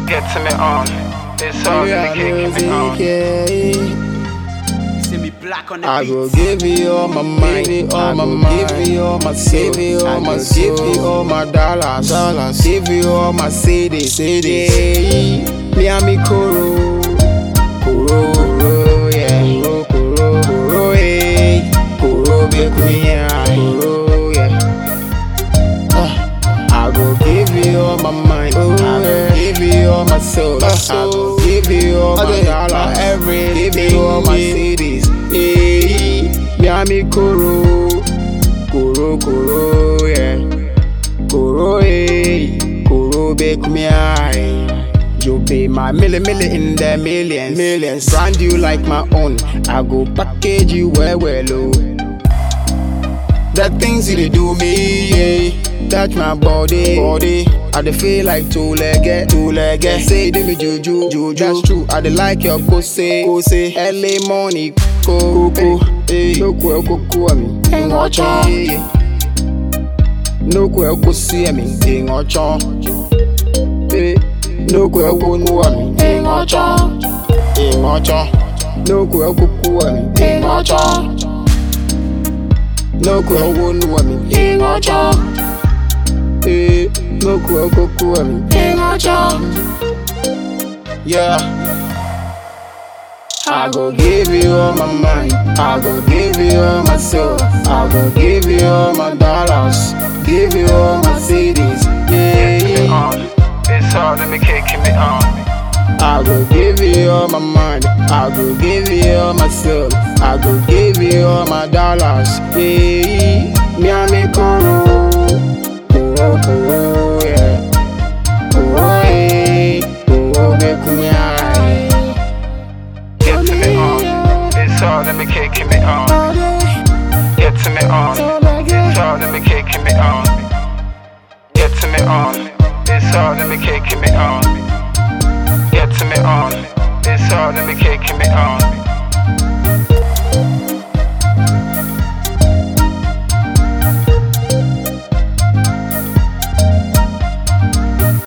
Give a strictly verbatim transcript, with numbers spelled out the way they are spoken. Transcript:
Get to me on. It's all in the cake, keep it on. You see me black on the I beat. go give you all my mind, give you all my mind, give you all my soul, give you all my soul, give you all my dollars, dollars, give you all my cities, cities. Me and me Koro, Koro, Koro, yeah, Koro, Koro, Koro, hey, Koro, be me, yeah, Koro, yeah. Uh, I go give you all my mind, I go give you all my soul, I go give you all my dollars, everything, give you all my cities. Hey, me and me Koro, Koro, Koro, yeah, Koro, hey, Koro, bake me eye. You pay my milli milli in the millions, millions. Brand you like my own. I go package you well, well, oh. The things you dey do me, yeah. Touch my body, body. I dey feel like two legged, two legged. Say do me juju, juju. That's true. I dey like your pussy, pussy. Early morning, coco, hey. No quel coco, I mean, ain't watch on. No quel pussy, I mean, ain't watch on. Hey. No quel coco, I mean, ain't watch on. Ain't watch on. No quel coco, I mean, ain't watch on. No quel coco, I mean, ain't watch on. Hey, no quel coco, I mean, ain't watch on. Yeah. I go give you all my mind, I go give you all my soul, I go give you all my dollars, give you all my cities, yeah, Keep it yeah. on. It's all in the cake, keep it on. I go give you all my mind, I go give you all my soul, I go give you all my dollars, yeah. Me and me Koro, Koro, Koro, yeah, Koro, hey, Koro, make me high. Get to me on. It's all in the cake, keep it on. Get to me on. It's all in the cake, keep it on. Get to me on. It's all in the cake, keep it on. Get to me on. It's all in the cake, keep it on.